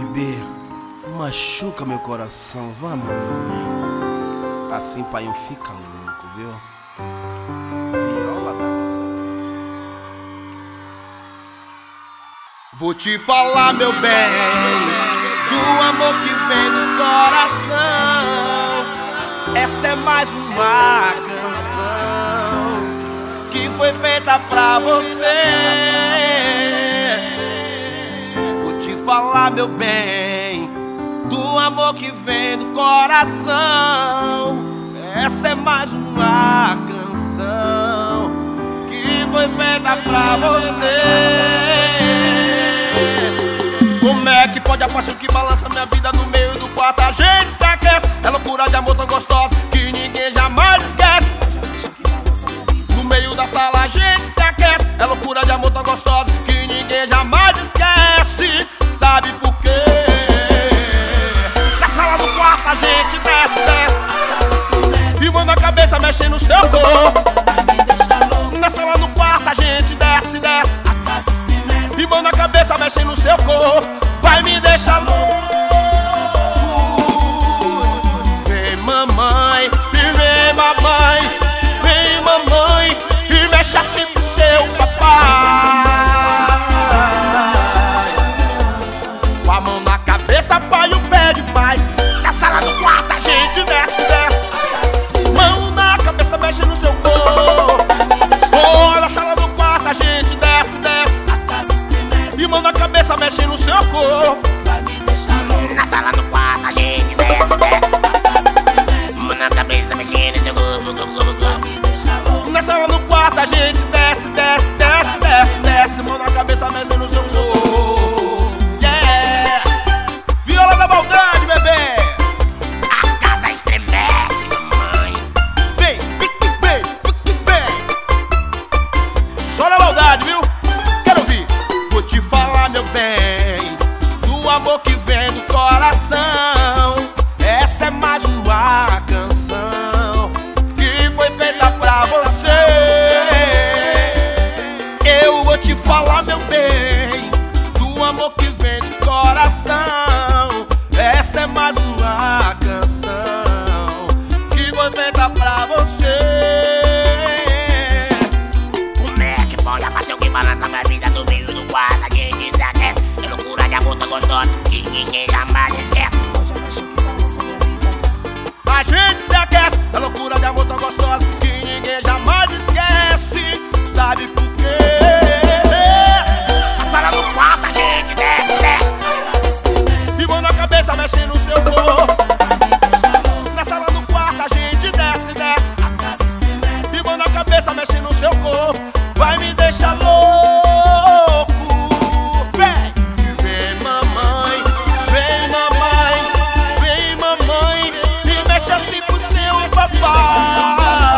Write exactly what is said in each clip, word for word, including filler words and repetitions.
bebê, machuca meu coração, vá mamãe. Assim pai não fica louco, viu? Viola da maldade. Vou te falar, meu bem, do amor que vem do coração. Essa é mais uma canção que foi feita pra você. Vou te falar, meu bem, do amor que vem do coração. Essa é mais uma canção que foi feita pra você. Como é que pode a paixão que balança minha vida no meio do quarto? A gente se aquece, é loucura de amor tão gostosa que ninguém jamais esquece. No meio da sala a gente se aquece, é loucura de amor tão gostosa que ninguém jamais esquece. Sabe por quê? Na sala do quarto a gente desce, desce, e manda a cabeça mexe no seu corpo. Na sala do quarto a gente desce, desce, e manda a cabeça mexe no seu corpo. Vai me deixar louco. Vem mamãe, vem mamãe, vem mamãe, e mexe assim pro seu papai. Com a mão na cabeça, pai, o pé demais. Na sala do quarto a gente desce, desce, mão na cabeça mexe no seu corpo. Oh, na sala do quarto a gente desce, desce, e mão na cabeça mexe no seu corpo. Vai me deixar louco. Na sala do quarto a gente desce, desce, mão na cabeça mexe no seu corpo. Vai me deixar louco. Na sala do quarto a gente desce, desce, desce, desce, desce, mão na cabeça mexe no seu corpo. Yeah! Viola da maldade, bebê! A casa estremece, mamãe. Vem, vem, vem, vem, vem. Só na maldade, viu? Quero ouvir. Vou te falar, meu bem, do amor que vem do coração. Essa é mais uma canção que foi feita pra você. Eu vou te falar, meu bem, do amor que vem do coração. Essa é mais uma canção que foi feita pra você. Como é que pode a paixão que balança minha vida no meio do quarto? A gente se aquece, é loucura de amor tão gostosa que ninguém jamais esquece. A gente se aquece, é loucura de amor tão gostosa que ninguém jamais esquece. Sabe por quê? Na sala do quarto a gente desce, desce, E mão na cabeça mexe no seu corpo. Na sala do quarto a gente desce, desce, e mão na cabeça mexe no seu corpo. Vai me deixar louco. Vem, vem mamãe, vem mamãe, vem mamãe, e mexe assim pro seu papai.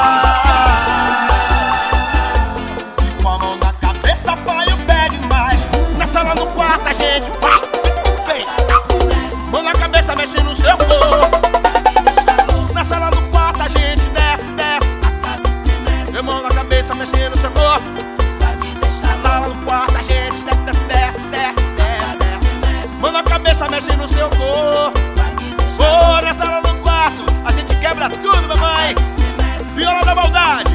E com a mão na cabeça, pai, o pé demais. Na sala do quarto a gente vai, vem, mão na cabeça mexe no seu corpo. Na sala do quarto a gente desce, desce, e mão na cabeça mexe no seu corpo. Na sala do quarto a gente desce, desce, desce, desce, desce, desce, mão na cabeça mexe no seu corpo. Oh, na sala do quarto a gente quebra tudo, mamãe. Viola da maldade.